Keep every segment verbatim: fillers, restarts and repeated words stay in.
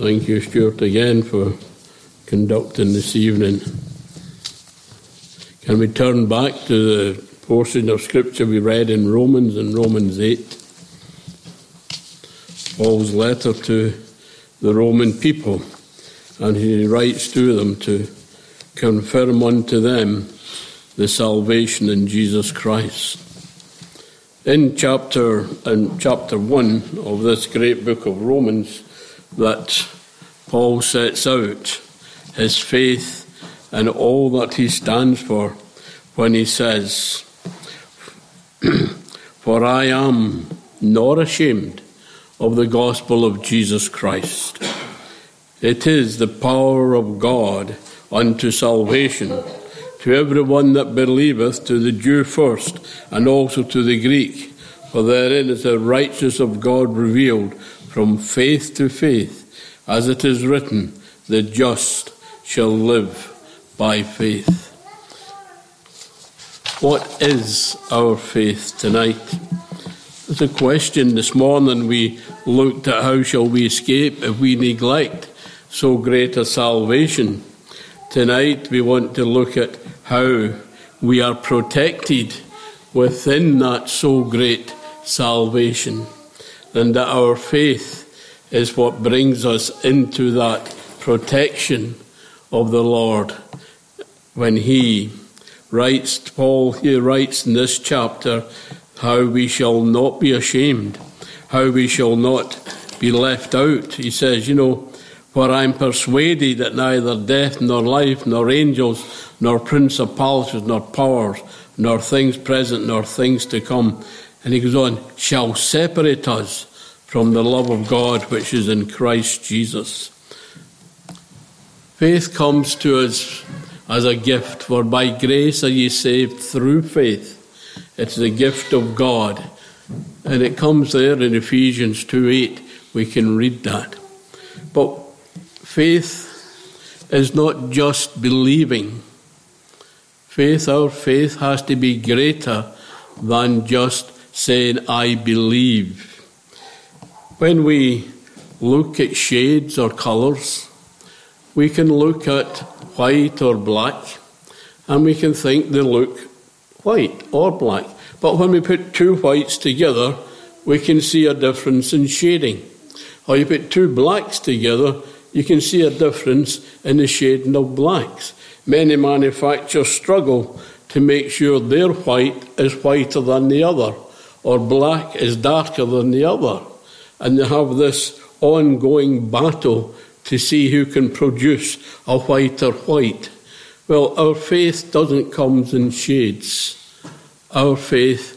Thank you, Stuart, again for conducting this evening. Can we turn back to the portion of Scripture we read in Romans, in Romans eight? Paul's letter to the Roman people, and he writes to them to confirm unto them the salvation in Jesus Christ. In chapter in chapter one of this great book of Romans, that Paul sets out his faith and all that he stands for when he says, "For I am not ashamed of the gospel of Jesus Christ. It is the power of God unto salvation to every one that believeth, to the Jew first, and also to the Greek. For therein is the righteousness of God revealed from faith to faith, as it is written, the just shall live by faith." What is our faith tonight? It's a question. This morning we looked at how shall we escape if we neglect so great a salvation. Tonight we want to look at how we are protected within that so great salvation, and that our faith is what brings us into that protection of the Lord. When he writes, Paul here writes in this chapter, how we shall not be ashamed, how we shall not be left out. He says, you know, "For I am persuaded that neither death, nor life, nor angels, nor principalities, nor powers, nor things present, nor things to come," and he goes on, "shall separate us from the love of God which is in Christ Jesus." Faith comes to us as a gift, for by grace are ye saved through faith. It's the gift of God. And it comes there in Ephesians two eight. We can read that. But faith is not just believing. Faith, our faith has to be greater than just saying, "I believe." When we look at shades or colours, we can look at white or black, and we can think they look white or black. But when we put two whites together, we can see a difference in shading. Or you put two blacks together, you can see a difference in the shading of blacks. Many manufacturers struggle to make sure their white is whiter than the other, or black is darker than the other. And they have this ongoing battle to see who can produce a whiter white. Well, our faith doesn't come in shades. Our faith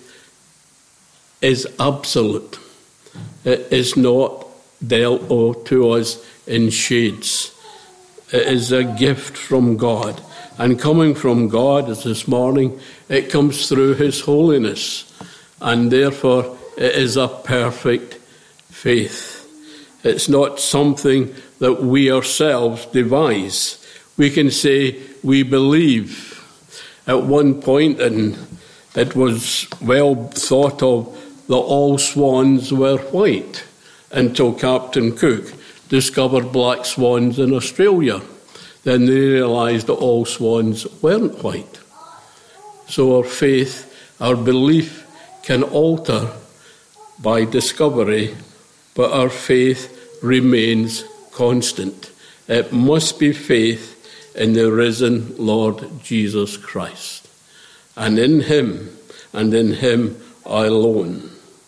is absolute. It is not dealt to us in shades. It is a gift from God. And coming from God, as this morning, it comes through his holiness. And therefore, it is a perfect faith. It's not something that we ourselves devise. We can say we believe. At one point, and it was well thought of, that all swans were white, until Captain Cook discovered black swans in Australia. Then they realised that all swans weren't white. So our faith, our belief can alter by discovery, but our faith remains constant. It must be faith in the risen Lord Jesus Christ, and in him, and in him alone.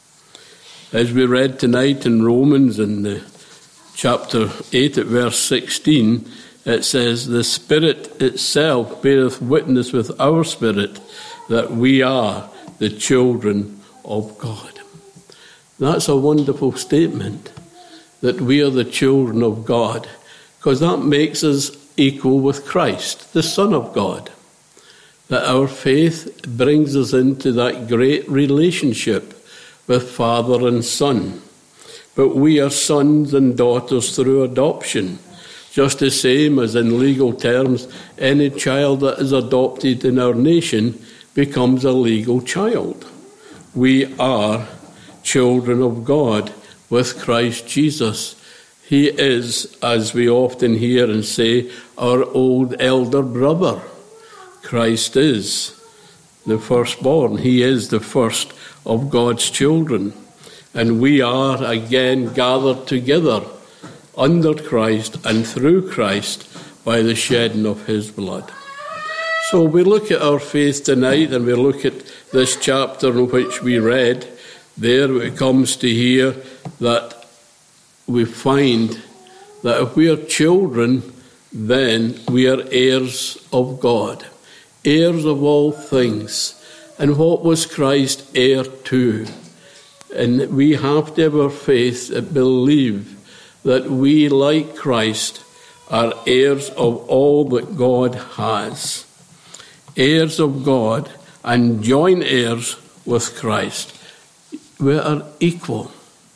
As we read tonight in Romans, in the chapter eight at verse sixteen, it says, "The Spirit itself beareth witness with our spirit that we are the children of God." That's a wonderful statement, that we are the children of God, because that makes us equal with Christ, the Son of God. That our faith brings us into that great relationship with Father and Son. But we are sons and daughters through adoption, just the same as in legal terms, any child that is adopted in our nation becomes a legal child. We are children of God with Christ Jesus. He is, as we often hear and say, our old elder brother. Christ is the firstborn. He is the first of God's children. And we are again gathered together under Christ and through Christ by the shedding of his blood. So we look at our faith tonight, and we look at this chapter in which we read. There it comes to here that we find that if we are children, then we are heirs of God, heirs of all things. And what was Christ heir to? And we have to have our faith and believe that we, like Christ, are heirs of all that God has. Heirs of God and joint heirs with Christ. We are equal.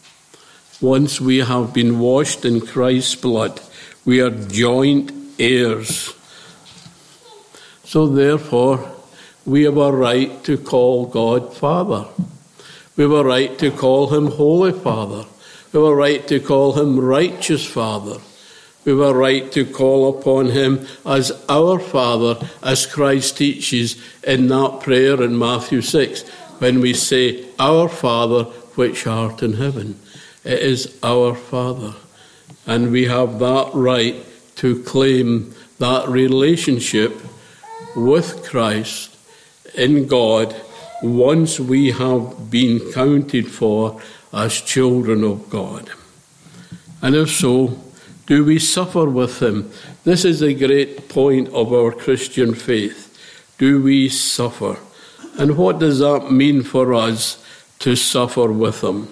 Once we have been washed in Christ's blood, we are joint heirs. So therefore, we have a right to call God Father. We have a right to call him Holy Father. We have a right to call him Righteous Father. We have a right to call upon him as our Father, as Christ teaches in that prayer in Matthew six, when we say, Our Father, which art in heaven. It is our Father. And we have that right to claim that relationship with Christ in God once we have been counted for as children of God. And if so, do we suffer with him? This is a great point of our Christian faith. Do we suffer? And what does that mean for us to suffer with him?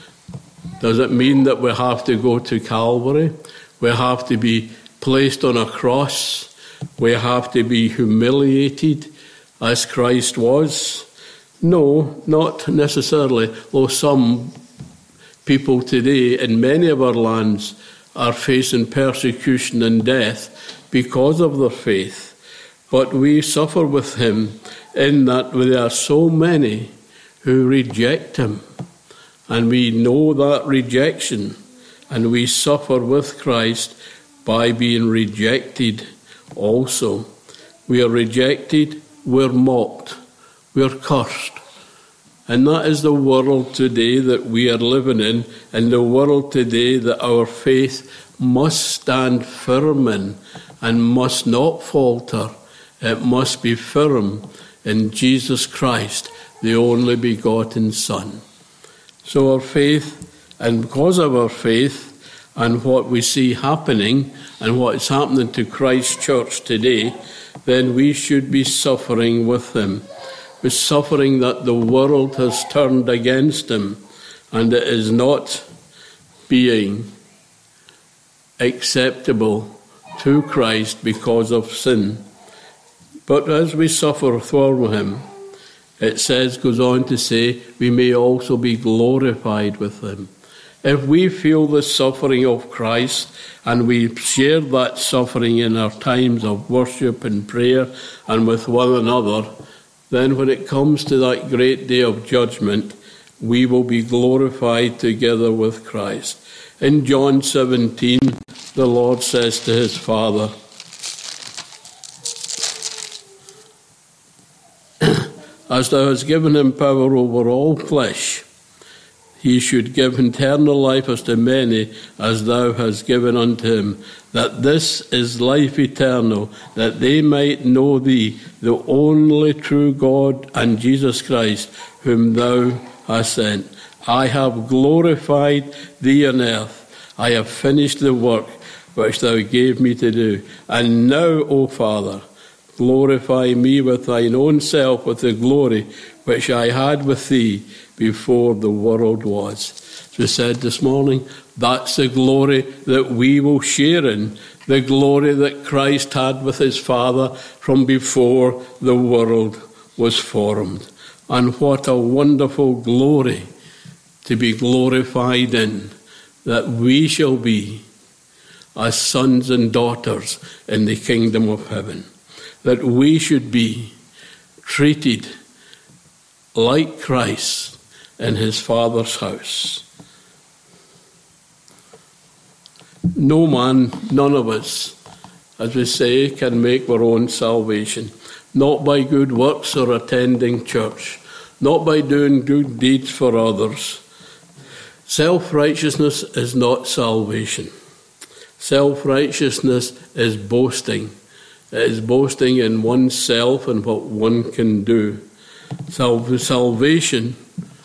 Does it mean that we have to go to Calvary? We have to be placed on a cross? We have to be humiliated as Christ was? No, not necessarily. Though some people today in many of our lands are facing persecution and death because of their faith. But we suffer with him in that there are so many who reject him. And we know that rejection. And we suffer with Christ by being rejected also. We are rejected, we're mocked, we're cursed. And that is the world today that we are living in, and the world today that our faith must stand firm in and must not falter. It must be firm in Jesus Christ, the only begotten Son. So our faith, and because of our faith and what we see happening and what is happening to Christ's church today, then we should be suffering with him. With suffering that the world has turned against him, and it is not being acceptable to Christ because of sin. But as we suffer for him, it says, goes on to say, we may also be glorified with him. If we feel the suffering of Christ and we share that suffering in our times of worship and prayer and with one another, then when it comes to that great day of judgment, we will be glorified together with Christ. In John seventeen, the Lord says to his Father, As thou hast given him power over all flesh, he should give eternal life as to many as thou hast given unto him, that this is life eternal, that they might know thee, the only true God, and Jesus Christ, whom thou hast sent. I have glorified thee on earth. I have finished the work which thou gave me to do. And now, O Father, glorify me with thine own self, with the glory which I had with thee before the world was. As we said this morning, that's the glory that we will share in, the glory that Christ had with his Father from before the world was formed. And what a wonderful glory to be glorified in, that we shall be as sons and daughters in the kingdom of heaven. That we should be treated like Christ in his Father's house. No man, none of us, as we say, can make our own salvation. Not by good works or attending church. Not by doing good deeds for others. Self-righteousness is not salvation. Self-righteousness is boasting. It is boasting in oneself and what one can do. Salvation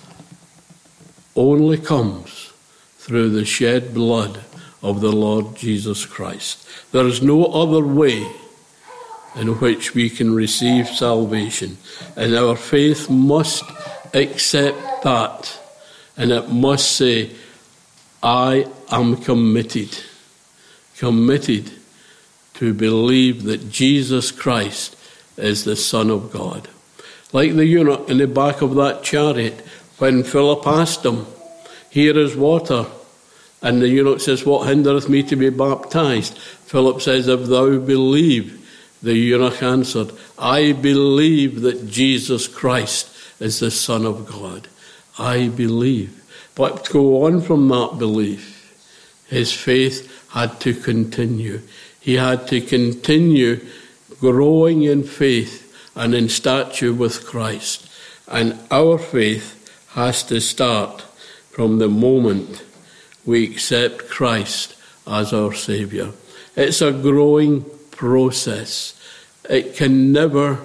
only comes through the shed blood of the Lord Jesus Christ. There is no other way in which we can receive salvation, and our faith must accept that, and it must say, I am committed, committed to believe that Jesus Christ is the Son of God. Like the eunuch in the back of that chariot, when Philip asked him, here is water, and the eunuch says, what hindereth me to be baptized? Philip says, if thou believe. The eunuch answered, I believe that Jesus Christ is the Son of God. I believe. But to go on from that belief, his faith had to continue. He had to continue growing in faith and in stature with Christ. And our faith has to start from the moment we accept Christ as our Saviour. It's a growing process. It can never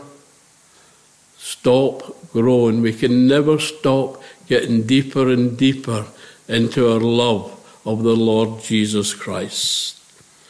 stop growing. We can never stop getting deeper and deeper into our love of the Lord Jesus Christ.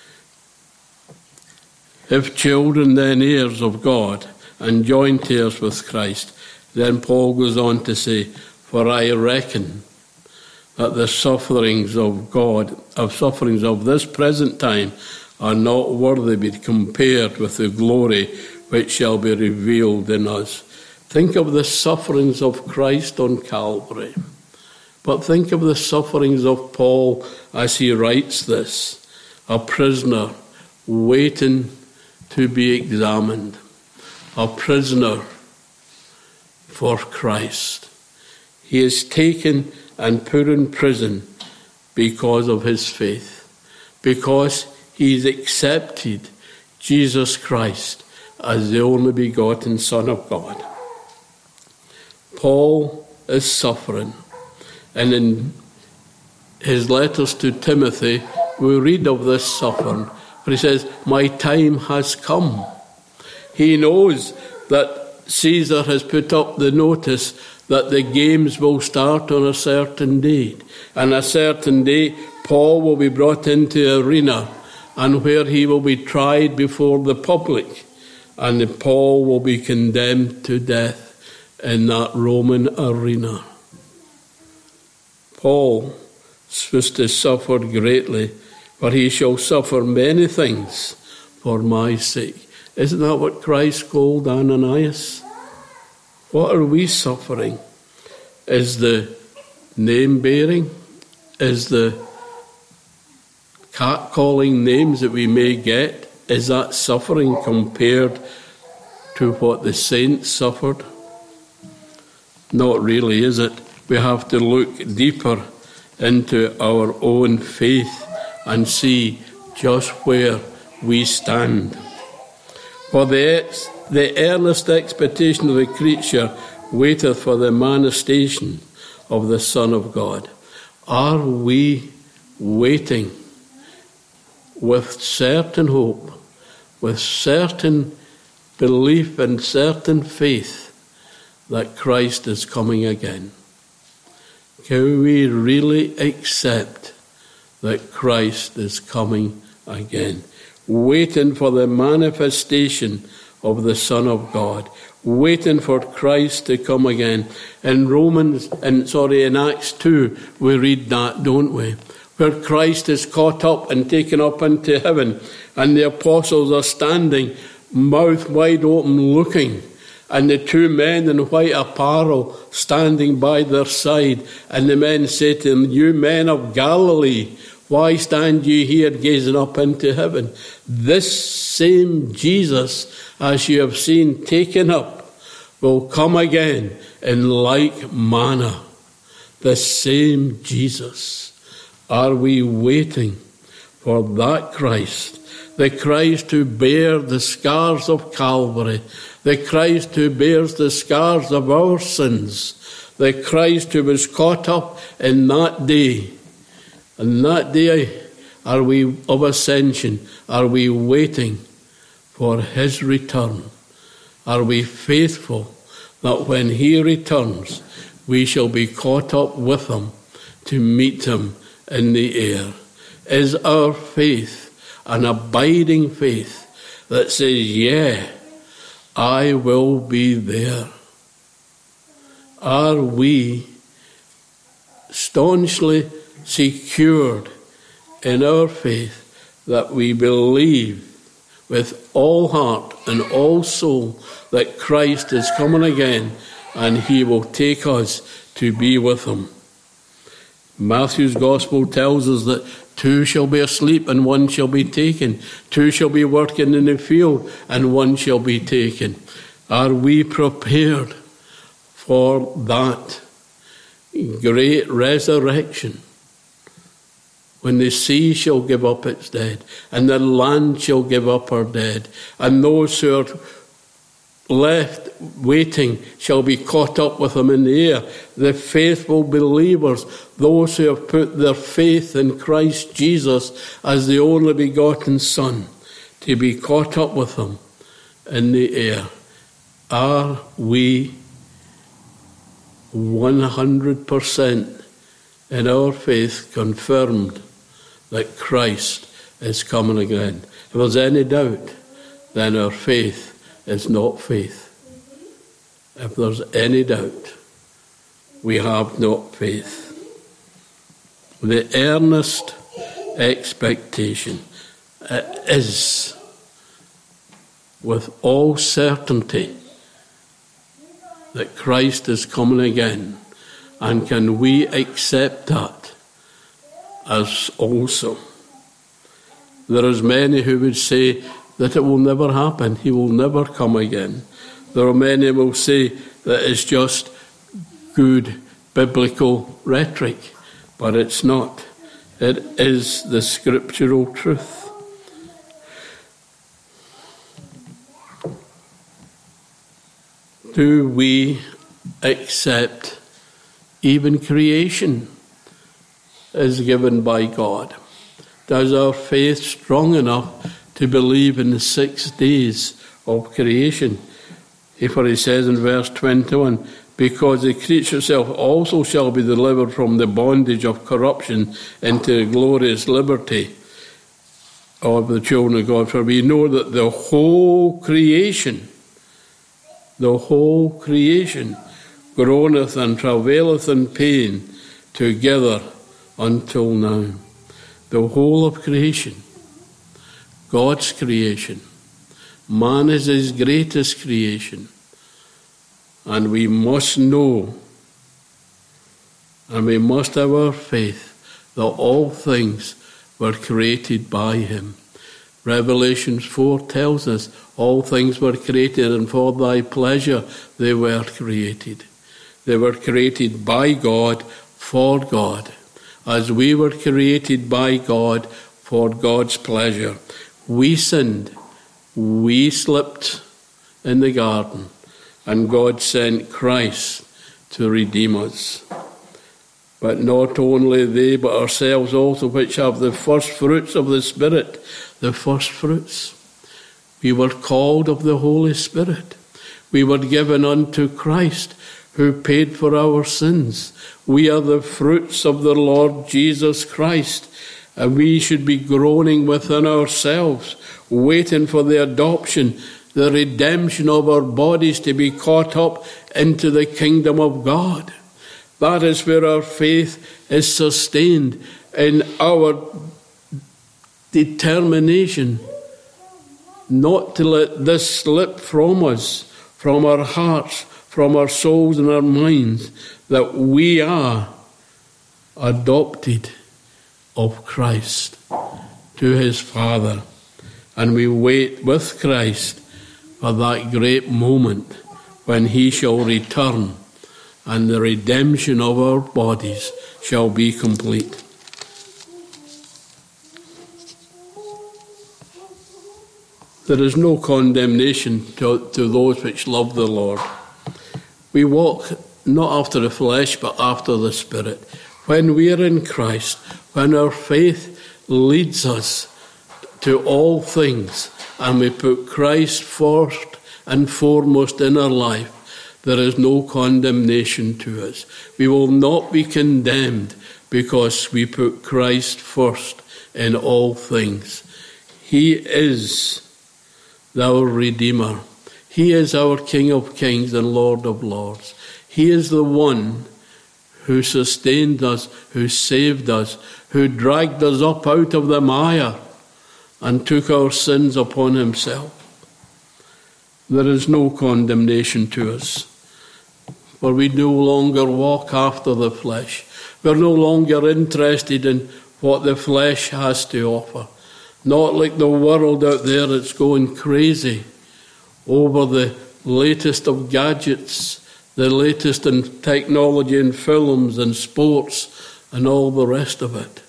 If children, then heirs of God and joint heirs with Christ, then Paul goes on to say, for I reckon that the sufferings of God, of sufferings of this present time, are not worthy to be compared with the glory which shall be revealed in us. Think of the sufferings of Christ on Calvary. But think of the sufferings of Paul as he writes this, a prisoner waiting to be examined, a prisoner for Christ. He is taken and put in prison because of his faith, because he's accepted Jesus Christ as the only begotten Son of God. Paul is suffering, and in his letters to Timothy, we read of this suffering, where he says, my time has come. He knows that Caesar has put up the notice that the games will start on a certain date, and a certain day Paul will be brought into the arena, and where he will be tried before the public, and Paul will be condemned to death in that Roman arena. Paul was to suffer greatly, for he shall suffer many things for my sake. Isn't that what Christ called Ananias? What are we suffering? Is the name bearing? Is the catcalling names that we may get, is that suffering compared to what the saints suffered? Not really, is it? We have to look deeper into our own faith and see just where we stand. For the, ex- the earnest expectation of the creature waiteth for the manifestation of the Son of God. Are we waiting with certain hope, with certain belief and certain faith that Christ is coming again? Can we really accept that Christ is coming again? Waiting for the manifestation of the Son of God, waiting for Christ to come again. In Romans, and sorry, in Acts two, we read that, don't we? Where Christ is caught up and taken up into heaven, and the apostles are standing, mouth wide open, looking, and the two men in white apparel standing by their side, and the men say to them, you men of Galilee, why stand ye here gazing up into heaven? This same Jesus, as you have seen taken up, will come again in like manner. The same Jesus. Are we waiting for that Christ, the Christ who bare the scars of Calvary, the Christ who bears the scars of our sins, the Christ who was caught up in that day. And that day are we of ascension, are we waiting for his return? Are we faithful that when he returns, we shall be caught up with him to meet him in the air? Is our faith an abiding faith that says, yeah, I will be there? Are we staunchly secured in our faith that we believe with all heart and all soul that Christ is coming again and he will take us to be with him? Matthew's gospel tells us that two shall be asleep and one shall be taken. Two shall be working in the field and one shall be taken. Are we prepared for that great resurrection, when the sea shall give up its dead and the land shall give up her dead, and those who are left waiting shall be caught up with him in the air? The faithful believers, those who have put their faith in Christ Jesus as the only begotten Son, to be caught up with him in the air. Are we one hundred percent in our faith confirmed that Christ is coming again? If there's any doubt, then our faith is not faith. If there's any doubt, we have not faith. The earnest expectation is with all certainty that Christ is coming again. And can we accept that as also? There is many who would say that it will never happen. He will never come again. There are many who will say that it's just good biblical rhetoric, but it's not. It is the scriptural truth. Do we accept even creation is given by God? Does our faith strong enough to believe in the six days of creation? For he says in verse twenty-one, because the creature itself also shall be delivered from the bondage of corruption into the glorious liberty of the children of God. For we know that the whole creation, the whole creation groaneth and travaileth in pain together until now. The whole of creation, God's creation. Man is his greatest creation. And we must know, and we must have our faith, that all things were created by him. Revelation four tells us, all things were created, and for thy pleasure they were created. They were created by God, for God, as we were created by God for God's pleasure. We sinned, we slipped in the garden, and God sent Christ to redeem us. But not only they, but ourselves also, which have the first fruits of the Spirit, the first fruits. We were called of the Holy Spirit. We were given unto Christ, who paid for our sins. We are the fruits of the Lord Jesus Christ, and we should be groaning within ourselves, waiting for the adoption, the redemption of our bodies to be caught up into the kingdom of God. That is where our faith is sustained, in our determination not to let this slip from us, from our hearts, from our souls and our minds, that we are adopted of Christ to his Father. And we wait with Christ for that great moment when he shall return and the redemption of our bodies shall be complete. There is no condemnation to, to those which love the Lord. We walk not after the flesh, but after the Spirit. When we are in Christ, when our faith leads us to all things, and we put Christ first and foremost in our life, there is no condemnation to us. We will not be condemned because we put Christ first in all things. He is our Redeemer. He is our King of Kings and Lord of Lords. He is the one who sustained us, who saved us, who dragged us up out of the mire and took our sins upon himself. There is no condemnation to us, for we no longer walk after the flesh. We're no longer interested in what the flesh has to offer. Not like the world out there that's going crazy over the latest of gadgets, the latest in technology and films and sports and all the rest of it.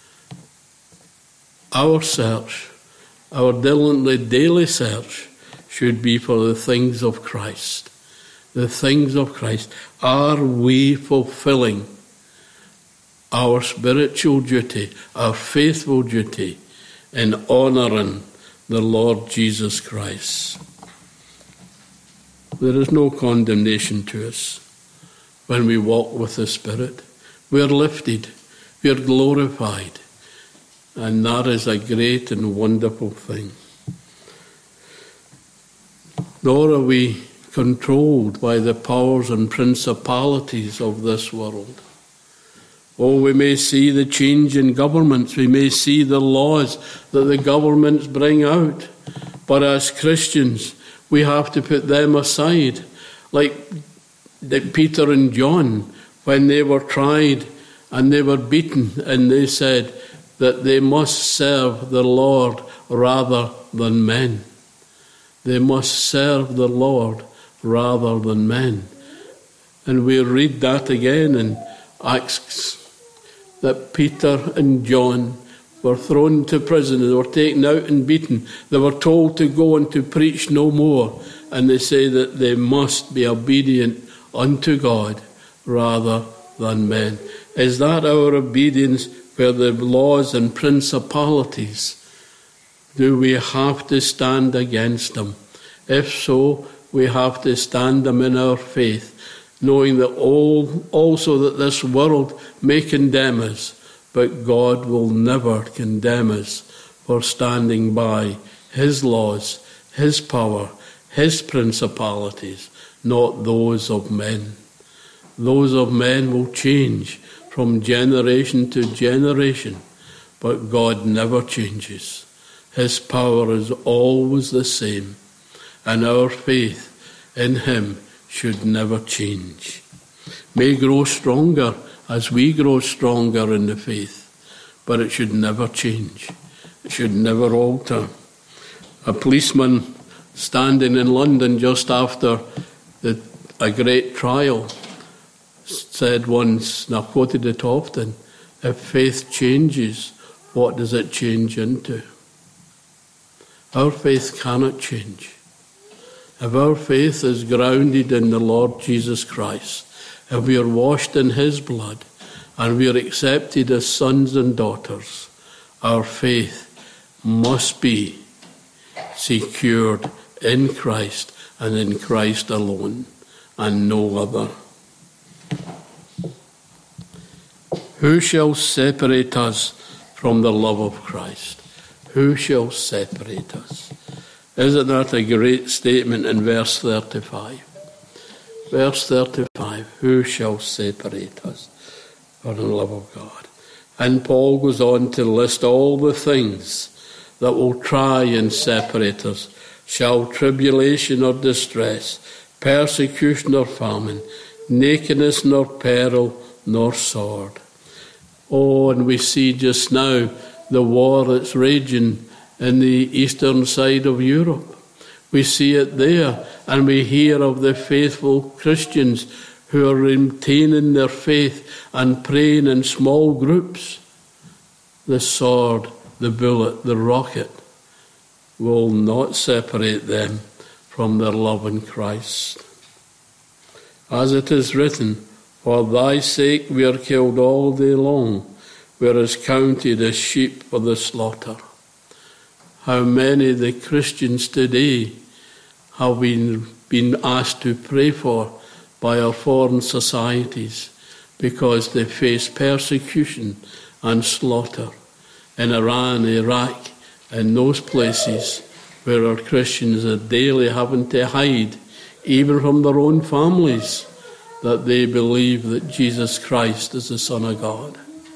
Our search, our diligently daily search, should be for the things of Christ. The things of Christ. Are we fulfilling our spiritual duty, our faithful duty, in honouring the Lord Jesus Christ? There is no condemnation to us when we walk with the Spirit. We are lifted, we are glorified, and that is a great and wonderful thing. Nor are we controlled by the powers and principalities of this world. Oh, we may see the change in governments, we may see the laws that the governments bring out, but as Christians, we have to put them aside. Like Peter and John, when they were tried and they were beaten, and they said that they must serve the Lord rather than men. They must serve the Lord rather than men. And we read that again in Acts, that Peter and John were thrown to prison, they were taken out and beaten. They were told to go and to preach no more. And they say that they must be obedient unto God rather than men. Is that our obedience where the laws and principalities, do we have to stand against them? If so, we have to stand them in our faith, knowing that all, also that this world may condemn us, but God will never condemn us for standing by his laws, his power, his principalities, not those of men. Those of men will change from generation to generation, but God never changes. His power is always the same, and our faith in him should never change. May grow stronger as we grow stronger in the faith, but it should never change. It should never alter. A policeman standing in London just after the, a great trial said once, and I've quoted it often, if faith changes, what does it change into? Our faith cannot change. If our faith is grounded in the Lord Jesus Christ, if we are washed in his blood, and we are accepted as sons and daughters, our faith must be secured in Christ and in Christ alone, and no other. Who shall separate us from the love of Christ? Who shall separate us? Isn't that a great statement in verse thirty-five? Verse thirty-five, who shall separate us from the love of God? And Paul goes on to list all the things that will try and separate us. Shall tribulation or distress, persecution or famine, nakedness nor peril nor sword. Oh, and we see just now the war that's raging in the eastern side of Europe. We see it there, and we hear of the faithful Christians who are retaining their faith and praying in small groups. The sword, the bullet, the rocket, will not separate them from their love in Christ. As it is written, for thy sake we are killed all day long, we are counted as sheep for the slaughter. How many of the Christians today have been, been asked to pray for by our foreign societies because they face persecution and slaughter in Iran, Iraq, and those places where our Christians are daily having to hide, even from their own families, that they believe that Jesus Christ is the Son of God.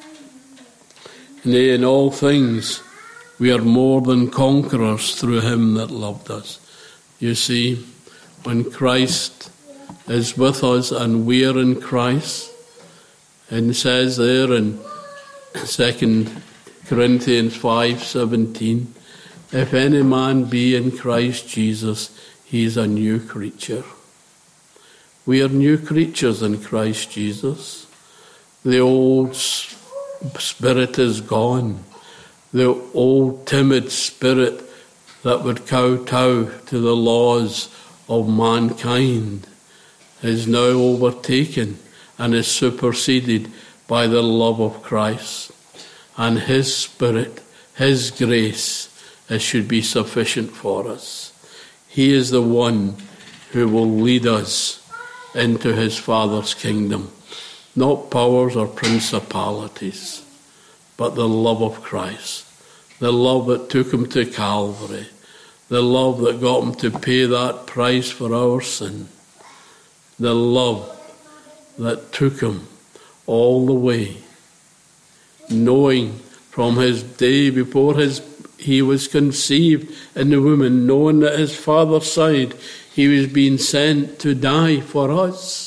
Nay, in all things, we are more than conquerors through him that loved us. You see, when Christ is with us and we are in Christ, and it says there in Second Corinthians five seventeen, if any man be in Christ Jesus, he is a new creature. We are new creatures in Christ Jesus. The old spirit is gone. The old timid spirit that would kowtow to the laws of mankind is now overtaken and is superseded by the love of Christ. And his spirit, his grace, it should be sufficient for us. He is the one who will lead us into his Father's kingdom. Not powers or principalities, but the love of Christ. The love that took him to Calvary. The love that got him to pay that price for our sin. The love that took him all the way, knowing from his day before his he was conceived in the womb, knowing that his Father's side he was being sent to die for us.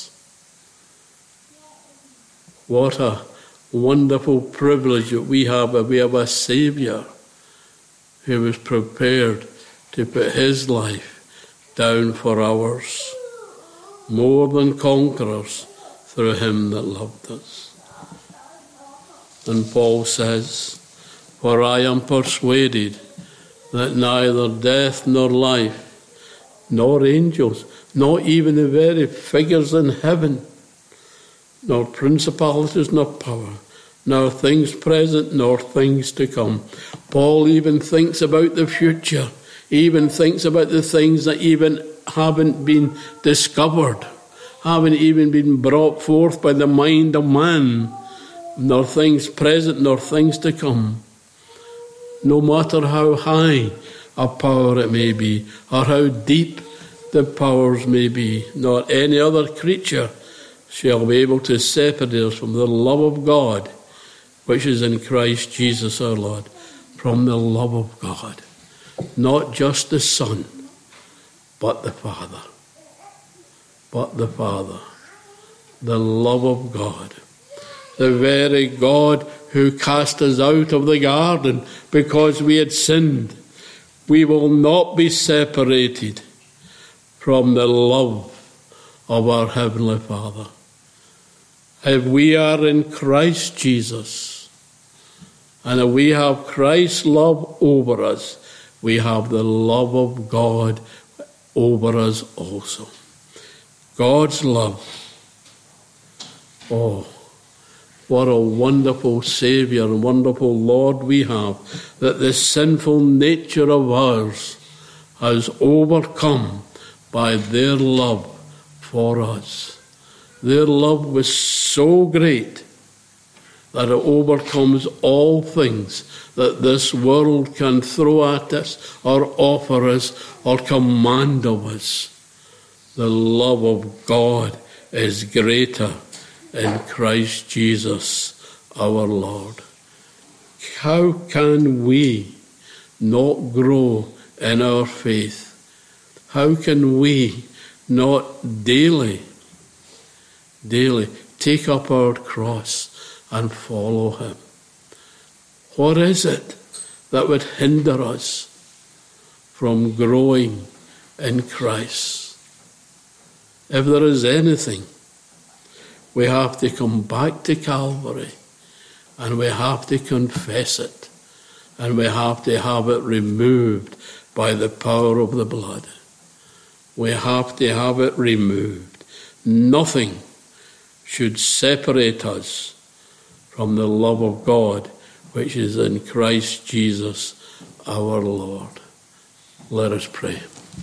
What a wonderful privilege that we have, that we have a Saviour who was prepared to put his life down for ours. More than conquerors through him that loved us. And Paul says, for I am persuaded that neither death nor life, nor angels, not even the very figures in heaven, nor principalities nor power, nor things present nor things to come. Paul even thinks about the future, even thinks about the things that even haven't been discovered, haven't even been brought forth by the mind of man, nor things present nor things to come. No matter how high a power it may be, or how deep the powers may be, nor any other creature shall be able to separate us from the love of God, which is in Christ Jesus our Lord. From the love of God. Not just the Son, but the Father. But the Father. The love of God. The very God who cast us out of the garden because we had sinned. We will not be separated from the love of our Heavenly Father. If we are in Christ Jesus, and if we have Christ's love over us, we have the love of God over us also. God's love. Oh, what a wonderful Saviour and wonderful Lord we have, that the sinful nature of ours has overcome by their love for us. Their love was so great that it overcomes all things that this world can throw at us or offer us or command of us. The love of God is greater in Christ Jesus our Lord. How can we not grow in our faith? How can we not daily, daily take up our cross and follow him? What is it that would hinder us from growing in Christ? If there is anything, we have to come back to Calvary and we have to confess it and we have to have it removed by the power of the blood. We have to have it removed. Nothing should separate us from the love of God, which is in Christ Jesus our Lord. Let us pray.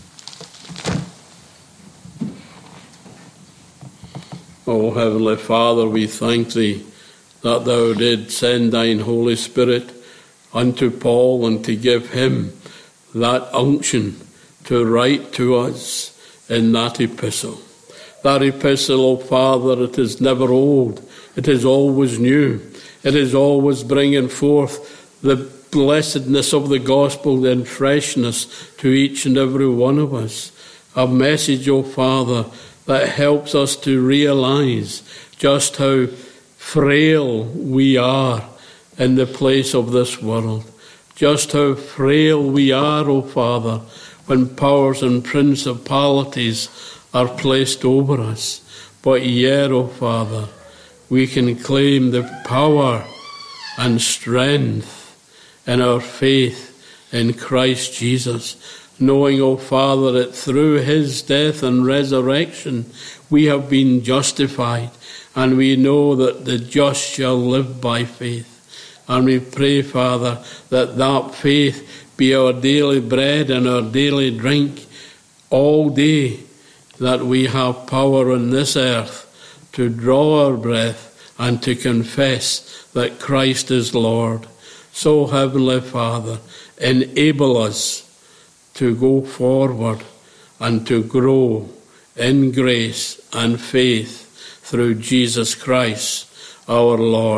O Heavenly Father, we thank Thee that Thou did send Thine Holy Spirit unto Paul and to give him that unction to write to us in that epistle. That epistle, O Father, it is never old. It is always new. It is always bringing forth the blessedness of the gospel and freshness to each and every one of us. A message, O Father, that helps us to realize just how frail we are in the place of this world. Just how frail we are, O Father, when powers and principalities are placed over us. But yet, O Father, we can claim the power and strength in our faith in Christ Jesus, knowing, O Father, that through his death and resurrection we have been justified, and we know that the just shall live by faith. And we pray, Father, that that faith be our daily bread and our daily drink all day, that we have power on this earth to draw our breath and to confess that Christ is Lord. So, Heavenly Father, enable us to go forward and to grow in grace and faith through Jesus Christ, our Lord.